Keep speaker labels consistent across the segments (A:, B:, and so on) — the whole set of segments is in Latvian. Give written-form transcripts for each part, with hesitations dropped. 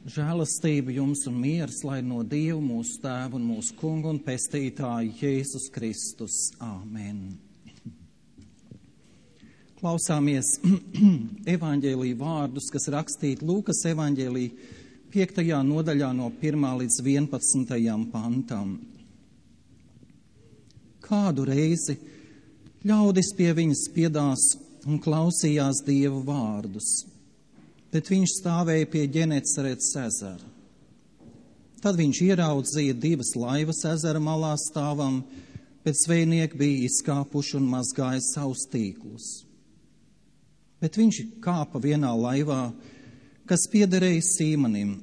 A: Žēlastība jums un miers, lai no Dieva mūsu Tēva un mūsu Kunga un Pestītāja Jēzus Kristus. Āmen. Klausāmies evaņģēlija vārdus, kas rakstīti Lūkas evaņģēlija 5. nodaļā no 1. līdz 11. pantam. Kādu reizi ļaudis pie viņas piedās un klausījās Dieva vārdus, bet viņš stāvēja pie Ģeneceretes ezera. Tad viņš ieraudzīja 2 laivas ezera malā stāvam, bet zvejnieki bija izkāpuši un mazgāja savus tīklus. Bet viņš kāpa vienā laivā, kas piederēja Sīmanim,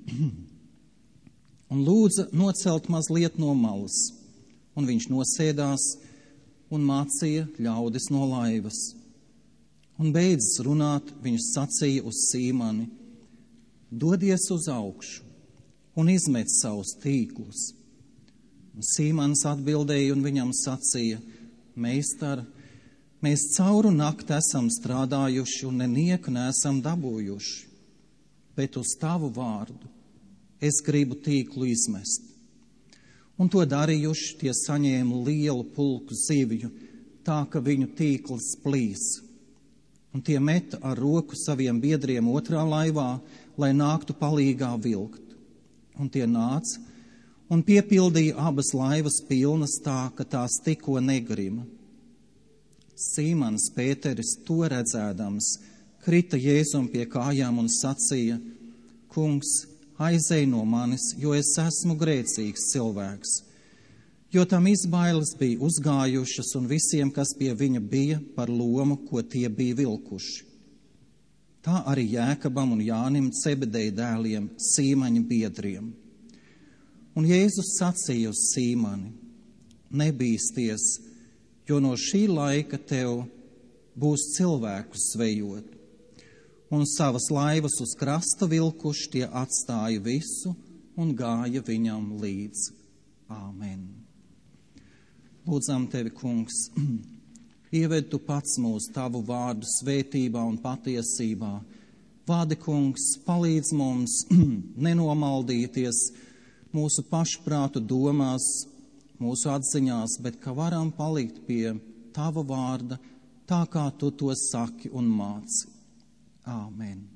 A: un lūdza nocelt mazliet no malas, un viņš nosēdās un mācīja ļaudis no laivas. Un beidzis runāt, viņš sacīja uz Sīmani: dodies uz augšu un izmet savus tīklus. Un Sīmanis atbildēja un viņam sacīja: Meistar, mēs cauru nakti esam strādājuši un nenieku neesam dabūjuši, bet uz tavu vārdu es gribu tīklu izmest. Un to darījuši, tie saņēma lielu pulku zivju, tā ka viņu tīkls plīs. Un tie meta ar roku saviem biedriem otrā laivā, lai nāktu palīgā vilkt. Un tie nāca un piepildīja abas laivas pilnas tā, ka tās tikko negrima. Sīmanis Pēteris to redzēdams, krita Jēzum pie kājām un sacīja: Kungs, aizej no manis, jo es esmu grēcīgs cilvēks. Jo tam izbailes bija uzgājušas un visiem, kas pie viņa bija, par lomu, ko tie bija vilkuši. Tā arī Jēkabam un Jānim, Cebedeja dēliem, Sīmaņa biedriem. Un Jēzus sacīja uz Sīmani: nebīsties, jo no šī laika tev būs cilvēku zvejot. Un savas laivas uz krasta vilkuši, tie atstāja visu un gāja viņam līdz. Āmen. Lūdzam tevi, Kungs, ieved tu pats mūs tavu vārdu svētībā un patiesībā. Vādi, Kungs, palīdz mums nenomaldīties mūsu pašprātu domās, mūsu atziņās, bet ka varam palikt pie tava vārda, tā kā tu to saki un māci. Āmen.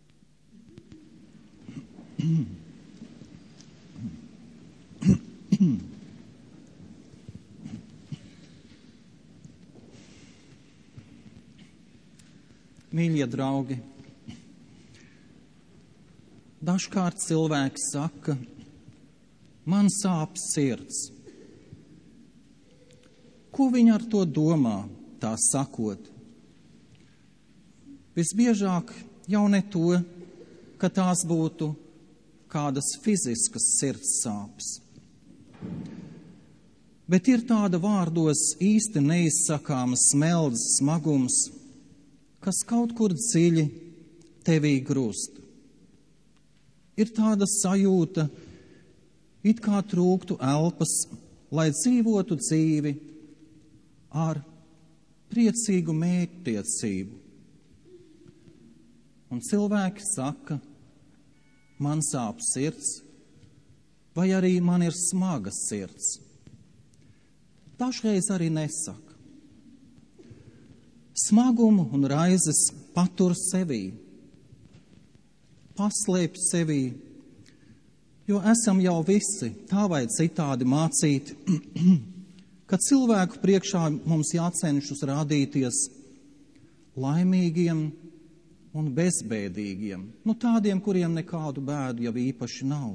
A: Mīļie draugi, dažkārt cilvēks saka: man sāp sirds. Ko viņi ar to domā, tā sakot? Visbiežāk jau ne to, ka tās būtu kādas fiziskas sirds sāpes. Bet ir tāda vārdos īsti neizsakāma smeldz smagums, kas kaut kur dziļi tevī grūst. Ir tāda sajūta, it kā trūktu elpas, lai dzīvotu dzīvi ar priecīgu mērķtiecību. Un cilvēki saka: man sāp sirds, vai arī man ir smaga sirds. Dažreiz arī nesaka. Smagumu un raizes patur sevī, paslēp sevī, jo esam jau visi tā vai citādi mācīti, ka cilvēku priekšā mums jācenšas rādīties laimīgiem un bezbēdīgiem, tādiem, kuriem nekādu bēdu jau īpaši nav.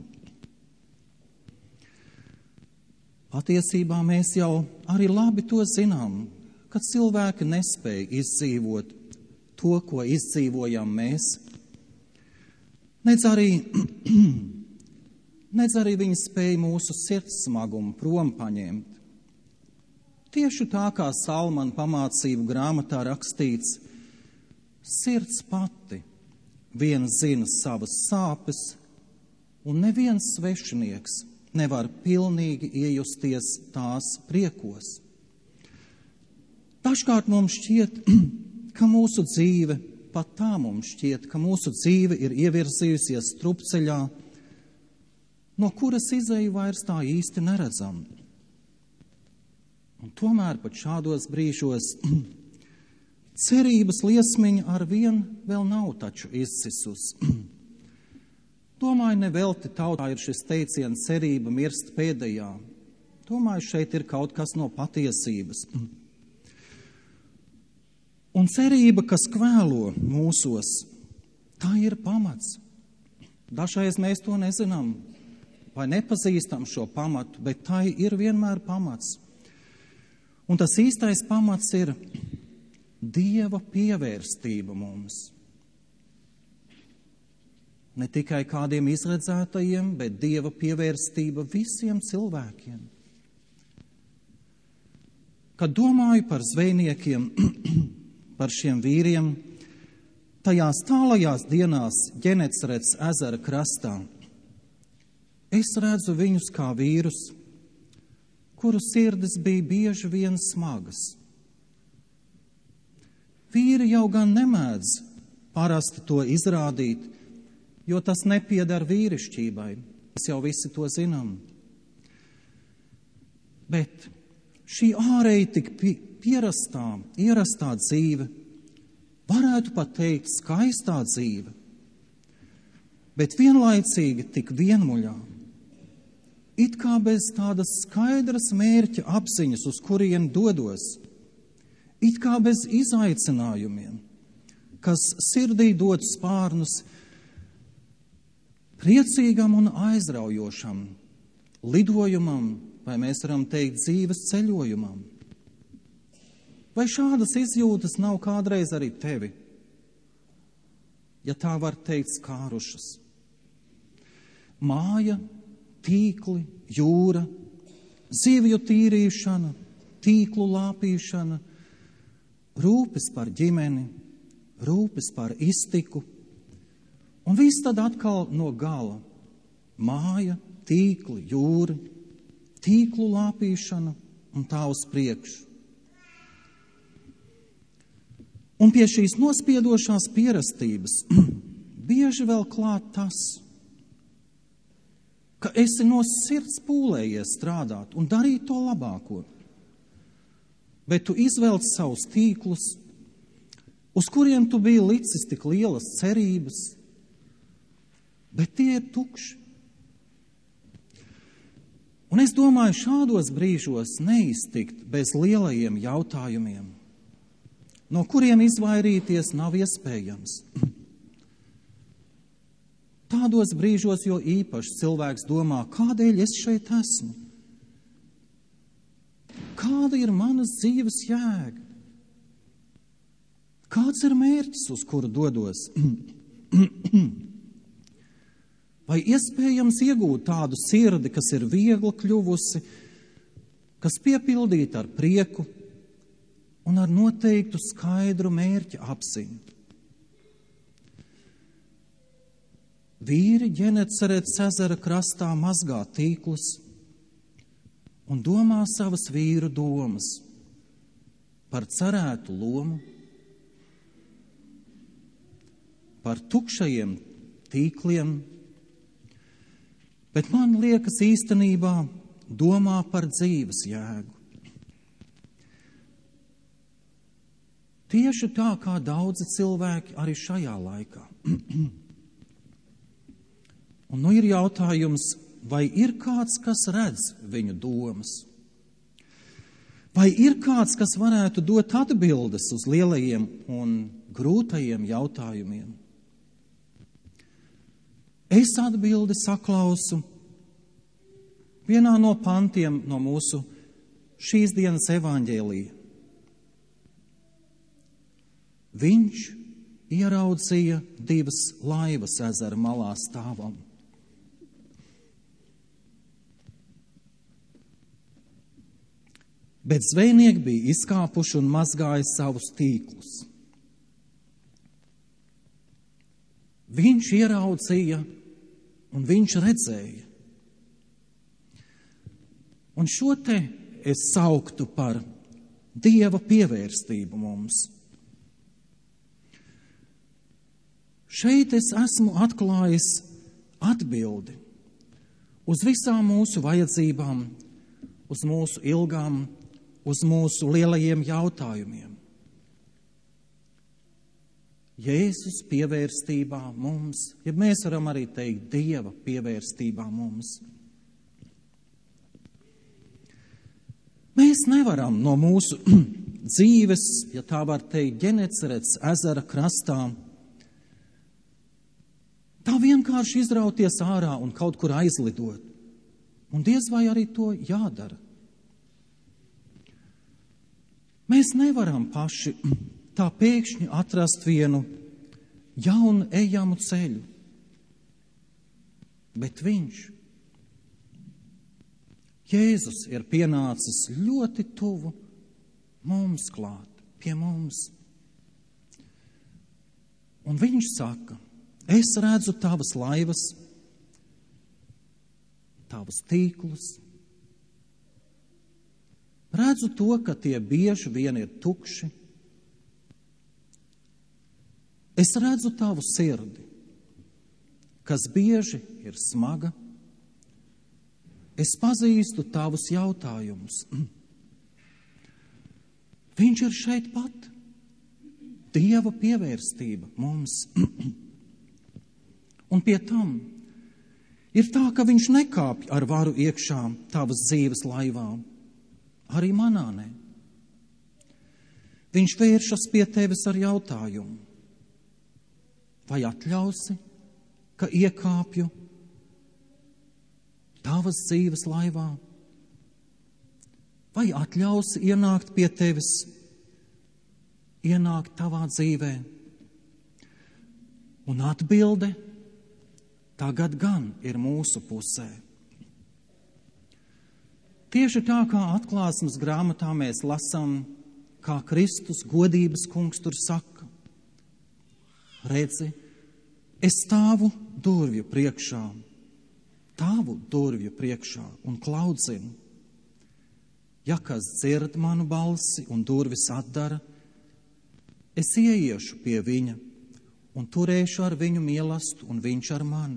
A: Patiesībā mēs jau arī labi to zinām, ka cilvēki nespēja izdzīvot to, ko izdzīvojam mēs, nedz arī viņi spēja mūsu sirds smagumu prom paņemt. Tieši tā kā Salmana pamācību grāmatā rakstīts: sirds pati viens zina savas sāpes, un neviens svešinieks nevar pilnīgi iejusties tās priekos. Dažkārt mums šķiet, ka mūsu dzīve pat tā mums šķiet, ka mūsu dzīve ir ievirzījusies strupceļā, no kuras izeju vairs tā īsti neredzam. Un tomēr pat šādos brīžos cerības liesmiņa ar vien vēl nav taču izcisus. Domāju, nevelti tautā ir šis teiciens cerība mirst pēdējā. Domāju, šeit ir kaut kas no patiesības. Un cerība, kas kvēlo mūsos, tā ir pamats. Dažreiz mēs to nezinām vai nepazīstam šo pamatu, bet tā ir vienmēr pamats. Un tas īstais pamats ir Dieva pievērstība mums. Ne tikai kādiem izredzētajiem, bet Dieva pievērstība visiem cilvēkiem. Kad domāju par zvejniekiem, par šiem vīriem, tajās tālajās dienās Ģenecerets ezera krastā, es redzu viņus kā vīrus, kuru sirdis bija bieži vien smagas. Vīri jau gan nemēdz parasti to izrādīt, jo tas nepiedar vīrišķībai. Mēs jau visi to zinām. Bet šī ārēji tik ierastā dzīve, varētu pat teikt skaistā dzīve, bet vienlaicīgi tik vienmuļā, it kā bez tādas skaidras mērķa apziņas, uz kurien dodos, it kā bez izaicinājumiem, kas sirdī dod spārnus priecīgam un aizraujošam lidojumam, vai mēs varam teikt dzīves ceļojumam. Vai šādas izjūtas nav kādreiz arī tevi, ja tā var teikt, skārušas? Māja, tīkli, jūra, zivju tīrīšana, tīklu lāpīšana, rūpes par ģimeni, rūpes par iztiku, un viss tad atkal no gala. Māja, tīkli, jūra, tīklu lāpīšana un tā uz priekšu. Un pie šīs nospiedošās pierastības bieži vēl klāt tas, ka esi no sirds pūlējies strādāt un darīt to labāko, bet tu izvelc savus tīklus, uz kuriem tu biji licis tik lielas cerības, bet tie ir tukši. Un es domāju, šādos brīžos neiztikt bez lielajiem jautājumiem, no kuriem izvairīties nav iespējams. Tādos brīžos jo īpaši cilvēks domā, kādēļ es šeit esmu? Kāda ir manas dzīves jēga? Kāds ir mērķis, uz kuru dodos? Vai iespējams iegūt tādu sirdi, kas ir viegli kļuvusi, kas piepildīta ar prieku un ar noteiktu skaidru mērķa apziņu? Vīri Ģenecerets ezera krastā mazgā tīklus un domā savas vīru domas par cerētu lomu, par tukšajiem tīkliem, bet man liekas īstenībā domā par dzīves jēgu. Tieši tā kā daudzi cilvēki arī šajā laikā. Un nu ir jautājums, vai ir kāds, kas redz viņu domas? Vai ir kāds, kas varētu dot atbildes uz lielajiem un grūtajiem jautājumiem? Es atbildi saklausu vienā no pantiem no mūsu šīs dienas evaņģēlija. Viņš ieraudzīja 2 laivas ezera malā stāvam. Bet zvejnieki bija izkāpuši un mazgāja savus tīklus. Viņš ieraudzīja un viņš redzēja. Un šo te es sauktu par Dieva pievērstību mums. Šeit es esmu atklājis atbildi uz visām mūsu vajadzībām, uz mūsu ilgām, uz mūsu lielajiem jautājumiem. Jēzus pievērstībā mums, ja mēs varam arī teikt Dieva pievērstībā mums. Mēs nevaram no mūsu dzīves, ja tā var teikt, Ģenecerets ezera krastā, tā vienkārši izrauties ārā un kaut kur aizlidot. Un diez vai arī to jādara. Mēs nevaram paši tā pēkšņi atrast vienu jaunu ejamu ceļu. Bet viņš, Jēzus, ir pienācis ļoti tuvu mums klāt, pie mums. Un viņš saka, es redzu tavas laivas, tavus tīklus. Redzu to, ka tie bieži vien ir tukši. Es redzu tavu sirdi, kas bieži ir smaga. Es pazīstu tavus jautājumus. Viņš ir šeit pat. Dieva pievērstība mums. Un pie tam ir tā, ka viņš nekāpj ar varu iekšā tavas dzīves laivā. Arī manā ne. Viņš vēršas pie tevis ar jautājumu. Vai atļausi, ka iekāpju tavas dzīves laivā? Vai atļausi ienākt pie tevis, ienākt tavā dzīvē? Un atbilde tagad gan ir mūsu pusē. Tieši tā kā Atklāsmes grāmatā mēs lasām, kā Kristus godības kungs tur saka, redzi, es stāvu durvju priekšā, tavu durvju priekšā un klaudzinu. Ja kas dzird manu balsi un durvis atdara, es ieiešu pie viņa un turēšu ar viņu mīlestību un viņš ar mani.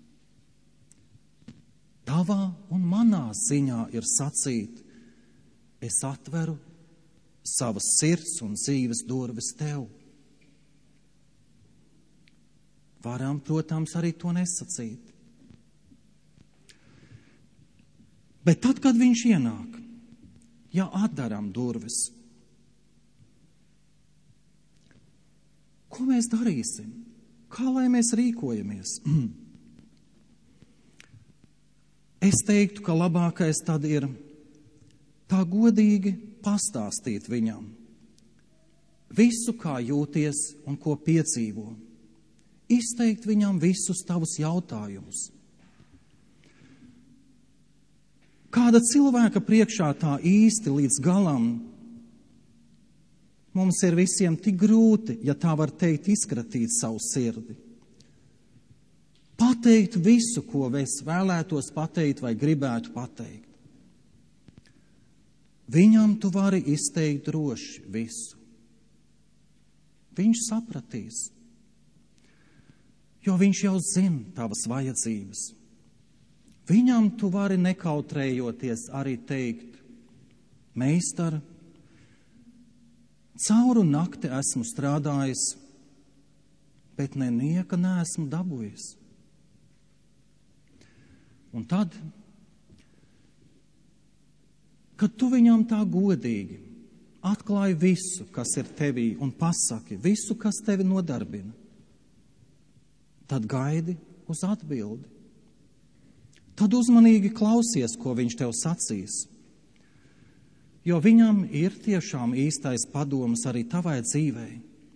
A: Tavā un manā ziņā ir sacīt, es atveru savas sirds un dzīves durvis tev. Varam, protams, arī to nesacīt. Bet tad, kad viņš ienāk, ja atdaram durvis, ko mēs darīsim? Kā lai mēs rīkojamies? Es teiktu, ka labākais tad ir tā godīgi pastāstīt viņam visu, kā jūties un ko piedzīvo. Izteikt viņam visus tavus jautājumus. Kāda cilvēka priekšā tā īsti līdz galam mums ir visiem tik grūti, ja tā var teikt, izskratīt savu sirdi. Pateikt visu, ko es vēlētos pateikt vai gribētu pateikt. Viņam tu vari izteikt droši visu. Viņš sapratīs, jo viņš jau zina tavas vajadzības. Viņam tu vari nekautrējoties arī teikt, meistar, cauru nakti esmu strādājis, bet nenieka neesmu dabūjis. Un tad, kad tu viņam tā godīgi atklāji visu, kas ir tevī, un pasaki visu, kas tevi nodarbina, tad gaidi uz atbildi. Tad uzmanīgi klausies, ko viņš tev sacīs, jo viņam ir tiešām īstais padoms arī tavai dzīvei.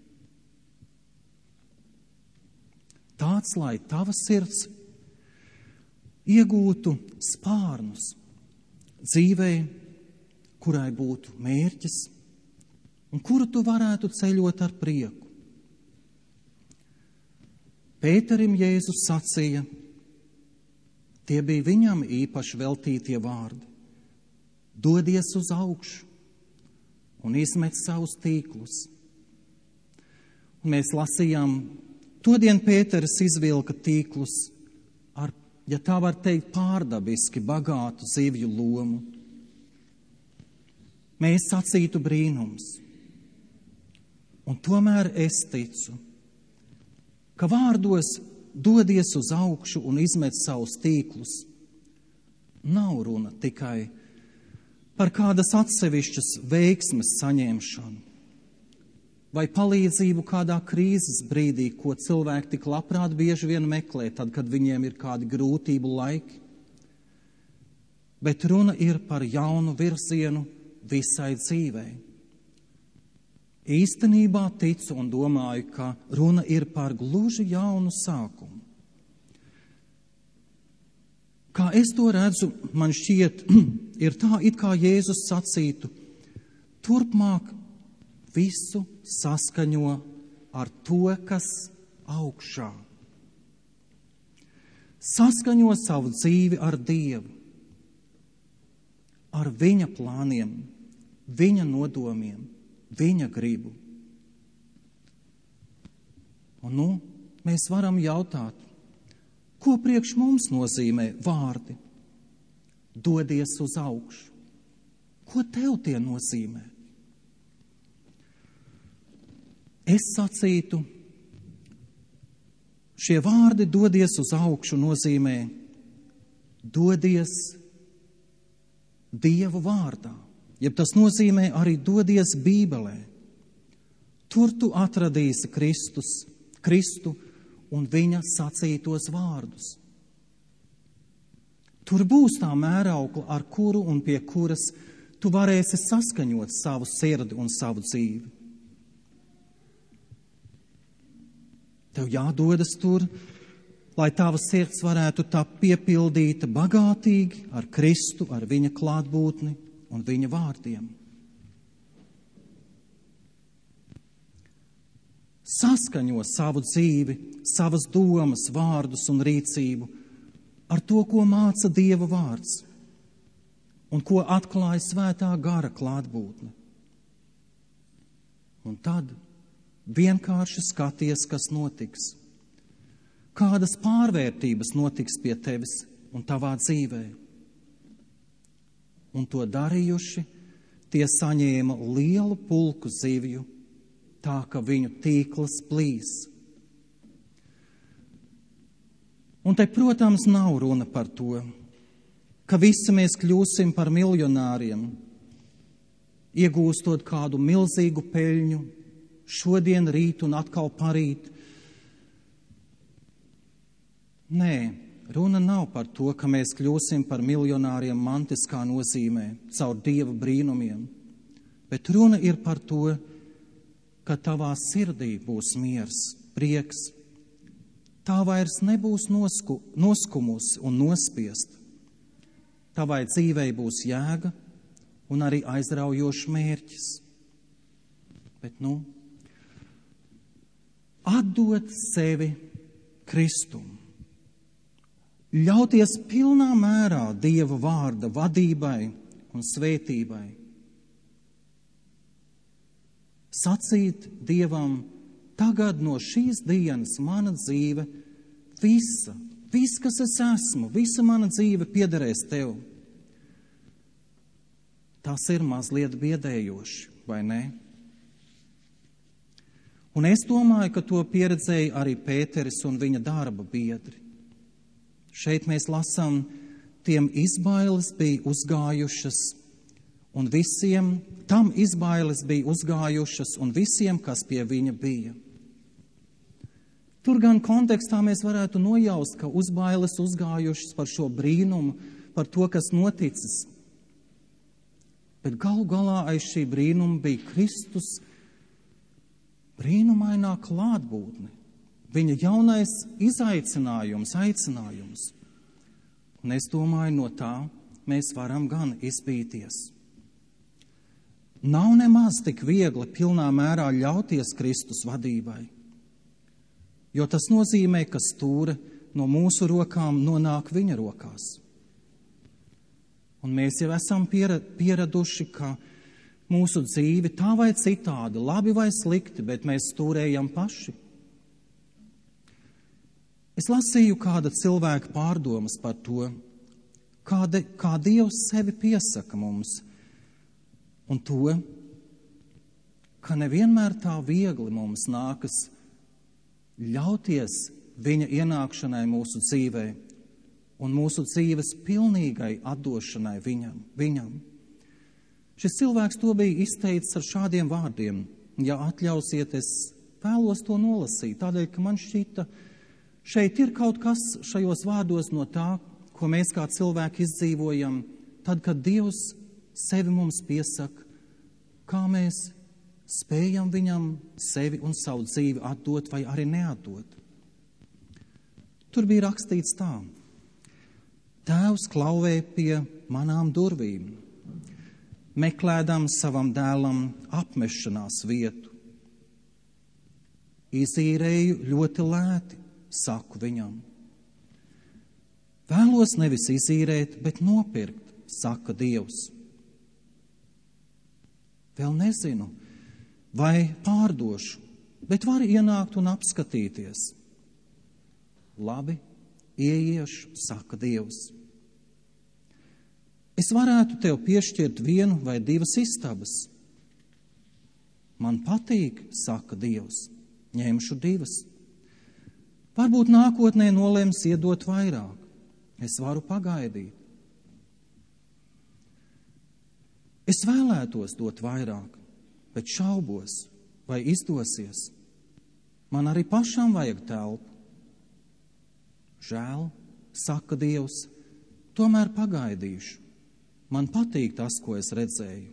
A: Tāds, lai tava sirds iegūtu spārnus dzīvei, kurai būtu mērķis un kuru tu varētu ceļot ar prieku. Pēterim Jēzus sacīja, tie bija viņam īpaši veltītie vārdi. Dodies uz augšu un izmet savus tīklus. Un mēs lasījām Todien Pēteris izvilka tīklus ar, ja tā var teikt, pārdabiski bagātu zivju lomu. Mēs sacītu brīnums. Un tomēr es ticu, ka vārdos dodies uz augšu un izmet savus tīklus nav runa tikai par kādas atsevišķas veiksmes saņemšanu vai palīdzību kādā krīzes brīdī, ko cilvēki tik labprāt bieži vien meklē, tad, kad viņiem ir kādi grūtību laiki. Bet runa ir par jaunu virzienu visai dzīvei. Īstenībā ticu un domāju, ka runa ir par gluži jaunu sākumu. Kā es to redzu, man šķiet, ir tā, it kā Jēzus sacītu, turpmāk visu saskaņo ar to, kas augšā. Saskaņo savu dzīvi ar Dievu, ar viņa plāniem, viņa nodomiem, viņa gribu. Un mēs varam jautāt, ko priekš mums nozīmē vārdi? Dodies uz augšu. Ko tev tie nozīmē? Es sacītu, šie vārdi dodies uz augšu nozīmē dodies Dieva vārdā. Jeb tas nozīmē arī dodies Bībelē. Tur tu atradīsi Kristu un viņa sacītos vārdus. Tur būs tā mēraukla, ar kuru un pie kuras tu varēsi saskaņot savu sirdi un savu dzīvi. Tev jādodas tur, lai tava sirds varētu tapt piepildīta bagātīgi ar Kristu, ar viņa klātbūtni un viņa vārdiem. Saskaņo savu dzīvi, savas domas, vārdus un rīcību ar to, ko māca Dieva vārds un ko atklāja svētā gara klātbūtne. Un tad vienkārši skaties, kas notiks. Kādas pārvērtības notiks pie tevis un tavā dzīvē. Un to darījuši, tie saņēma lielu pulku zivju, tā ka viņu tīkls plīs. Un te, protams, nav runa par to, ka visi mēs kļūsim par miljonāriem, iegūstot kādu milzīgu peļņu, šodien, rīt un atkal parīt. Nē, runa nav par to, ka mēs kļūsim par miljonāriem mantiskā nozīmē, caur Dieva brīnumiem, bet runa ir par to, ka tavā sirdī būs miers, prieks. Tā vairs nebūs noskumusi un nospiest. Tavai dzīvei būs jēga un arī aizraujošs mērķis. Bet atdot sevi Kristum, ļauties pilnā mērā Dieva vārda vadībai un svētībai. Sacīt Dievam, tagad no šīs dienas mana dzīve, viss, kas es esmu, visa mana dzīve piederēs Tev. Tas ir mazliet biedējoši, vai ne? Un es domāju, ka to pieredzēja arī Pēteris un viņa darba biedri. Šeit mēs lasām, tiem izbailes bija uzgājušas, un tam izbailes bija uzgājušas, un visiem, kas pie viņa bija. Tur gan kontekstā mēs varētu nojaust, ka uzbailes uzgājušas par šo brīnumu, par to, kas noticis. Bet galu galā aiz šī brīnuma bija Kristus brīnumainā klātbūtne, viņa jaunais aicinājums. Un es domāju, no tā mēs varam gan izbīties. Nav nemaz tik viegli pilnā mērā ļauties Kristus vadībai, jo tas nozīmē, ka stūre no mūsu rokām nonāk viņa rokās. Un mēs jau esam pieraduši, ka mūsu dzīve tā vai citādi, labi vai slikti, bet mēs stūrējam paši. Es lasīju kāda cilvēka pārdomas par to, kā Dievs sevi piesaka mums, un to, ka nevienmēr tā viegli mums nākas ļauties viņa ienākšanai mūsu dzīvē un mūsu dzīves pilnīgai atdošanai viņam. Šis cilvēks to bija izteicis ar šādiem vārdiem. Ja atļausiet, es vēlos to nolasīt, tādēļ, ka man šķita, šeit ir kaut kas šajos vārdos no tā, ko mēs kā cilvēki izdzīvojam, tad, kad Dievs sevi mums piesaka, kā mēs spējam viņam sevi un savu dzīvi atdot vai arī neatdot. Tur bija rakstīts tā: Tēvs klauvē pie manām durvīm, meklēdams savam dēlam apmešanās vietu. Izīrēju ļoti lēti, saku viņam. Vēlos nevis izīrēt, bet nopirkt, saka Dievs. Vēl nezinu, vai pārdošu, bet var ienākt un apskatīties. Labi, ieiešu, saka Dievs. Es varētu tev piešķirt 1 vai 2 istabas. Man patīk, saka Dievs, ņemšu 2. Varbūt nākotnē nolems iedot vairāk. Es varu pagaidīt. Es vēlētos dot vairāk, bet šaubos, vai izdosies. Man arī pašam vajag telpu. Žēl, saka Dievs, tomēr pagaidīšu. Man patīk tas, ko es redzēju.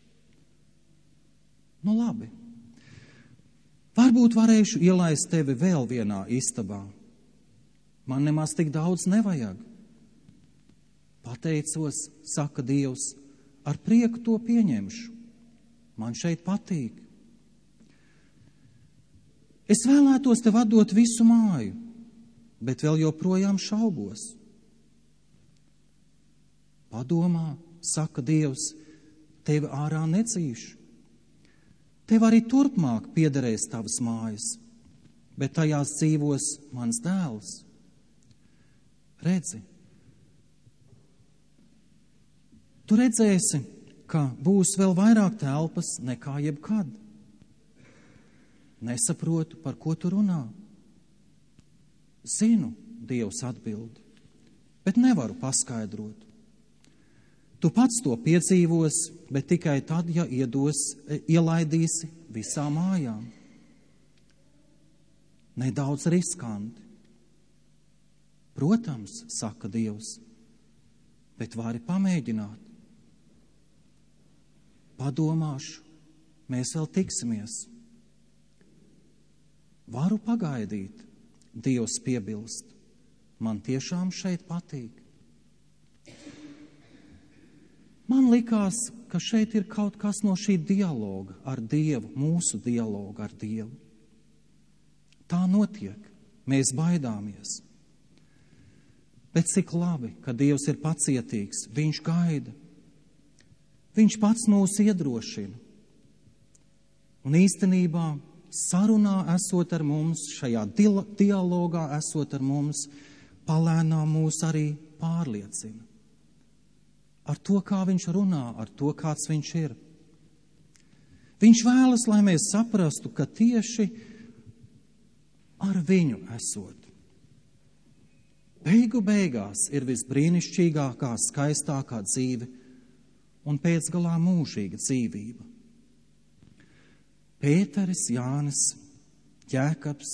A: Nu labi. Varbūt varēšu ielaist tevi vēl vienā istabā. Man nemaz tik daudz nevajag. Pateicos, saka Dievs, ar prieku to pieņemšu. Man šeit patīk. Es vēlētos tev atdot visu māju, bet vēl joprojām šaubos. Padomā, saka Dievs, tevi ārā necīšu. Tev arī turpmāk piederēs tavas mājas, bet tajās dzīvos mans dēls. Redzi, tu redzēsi, ka būs vēl vairāk telpas nekā jebkad. Nesaprotu, par ko tu runā. Zinu, Dievs atbild, bet nevaru paskaidrot. Tu pats to piedzīvos, bet tikai tad, ja ielaidīsi visām mājām. Nedaudz riskanti. Protams, saka Dievs, bet vari pamēģināt. Padomāšu, mēs vēl tiksimies. Varu pagaidīt, Dievs piebilst. Man tiešām šeit patīk. Man likās, ka šeit ir kaut kas no šī dialoga ar Dievu, mūsu dialoga ar Dievu. Tā notiek, mēs baidāmies. Bet cik labi, ka Dievs ir pacietīgs, viņš gaida. Viņš pats mūs iedrošina. Un īstenībā sarunā esot ar mums, šajā dialogā esot ar mums, palēnām mūs arī pārliecina. Ar to, kā viņš runā, ar to, kāds viņš ir. Viņš vēlas, lai mēs saprastu, ka tieši ar viņu esot. Beigu beigās ir visbrīnišķīgākā, skaistākā dzīve un pēcgalā mūžīga dzīvība. Pēteris, Jānis, Jēkabs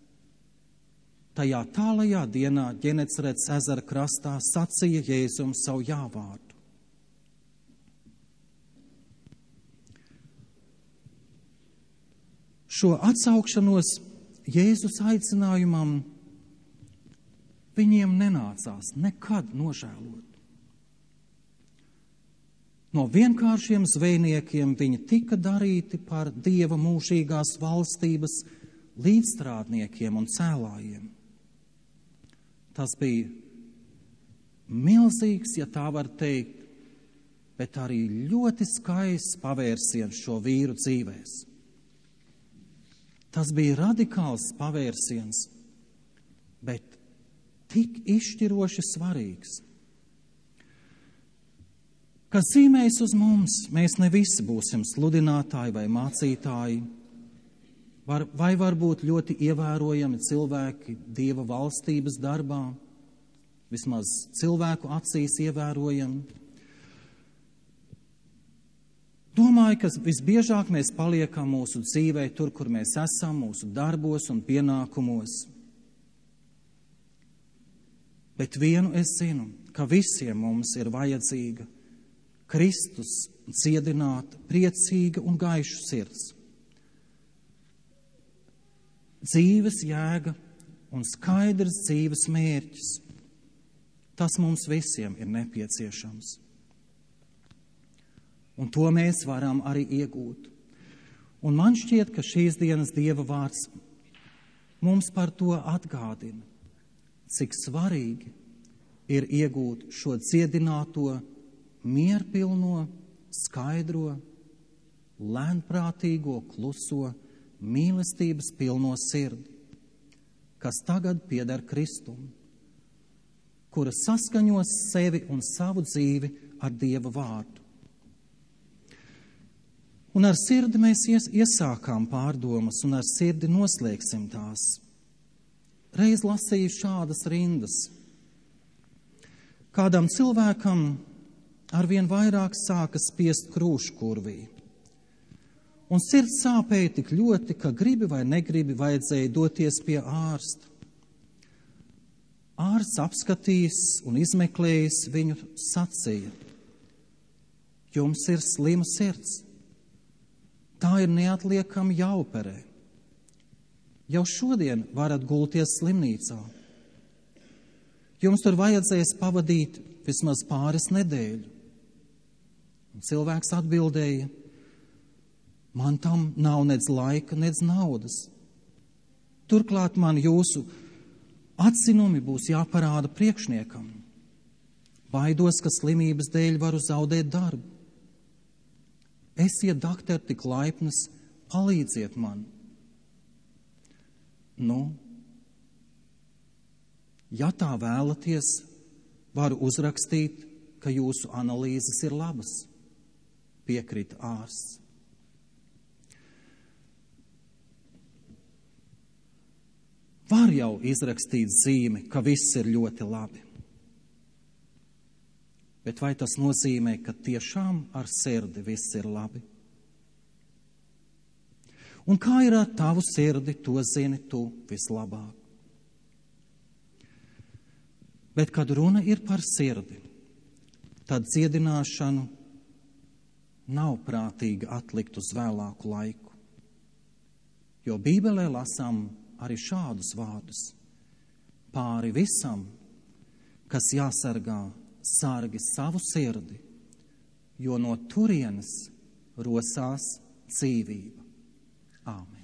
A: tajā tālajā dienā Ģenecerets ezera krastā sacīja Jēzum savu jāvārdu. Šo atsaukšanos Jēzus aicinājumam viņiem nenācās nekad nožēlot. No vienkāršiem zvejniekiem viņi tika darīti par Dieva mūžīgās valstības līdzstrādniekiem un cēlājiem. Tas bija milzīgs, ja tā var teikt, bet arī ļoti skaists pavērsiens šo vīru dzīvēs. Tas bija radikāls pavērsiens, bet tik izšķiroši svarīgs, kas zīmējas uz mums. Mēs ne visi būsim sludinātāji vai mācītāji, vai varbūt ļoti ievērojami cilvēki Dieva valstības darbā, vismaz cilvēku acīs ievērojami. Domāju, ka visbiežāk mēs paliekam mūsu dzīvē tur, kur mēs esam, mūsu darbos un pienākumos. Bet vienu es zinu, ka visiem mums ir vajadzīga Kristus dziedināta, priecīga un gaiša sirds. Dzīves jēga un skaidrs dzīves mērķis. Tas mums visiem ir nepieciešams. Un to mēs varam arī iegūt. Un man šķiet, ka šīs dienas Dieva vārds mums par to atgādina, cik svarīgi ir iegūt šo dziedināto, mierpilno, skaidro, lēnprātīgo, kluso, mīlestības pilno sirdi, kas tagad pieder Kristum, kura saskaņos sevi un savu dzīvi ar Dieva vārdu. Un ar sirdi mēs iesākām pārdomas, un ar sirdi noslēgsim tās. Reiz lasīju šādas rindas. Kādam cilvēkam arvien vairāk sāka spiest krūškurvī. Un sirds sāpēja tik ļoti, ka gribi vai negribi vajadzēja doties pie ārsta. Ārsts apskatījis un izmeklējis viņu sacīja: jums ir slima sirds. Tā ir neatliekami jāoperē. Jau šodien varat gulties slimnīcā. Jums tur vajadzēs pavadīt vismaz pāris nedēļu. Un cilvēks atbildēja: man tam nav nedz laika, nedz naudas. Turklāt man jūsu atzinumi būs jāparāda priekšniekam. Baidos, ka slimības dēļ varu zaudēt darbu. Esiet, doktor, tik laipnas, palīdziet man. Nu, ja tā vēlaties, varu uzrakstīt, ka jūsu analīzes ir labas, piekrita ārsts. Var jau izrakstīt zīmi, ka viss ir ļoti labi. Bet vai tas nozīmē, ka tiešām ar sirdi viss ir labi? Un kā ir ar tavu sirdi, to zini tu vislabāk. Bet, kad runa ir par sirdi, tad dziedināšanu nav prātīgi atlikt uz vēlāku laiku. Jo Bībelē lasām arī šādus vārdus: pāri visam, kas jāsargā, sargi savu sirdi, jo no turienes rosās dzīvība. Āmen.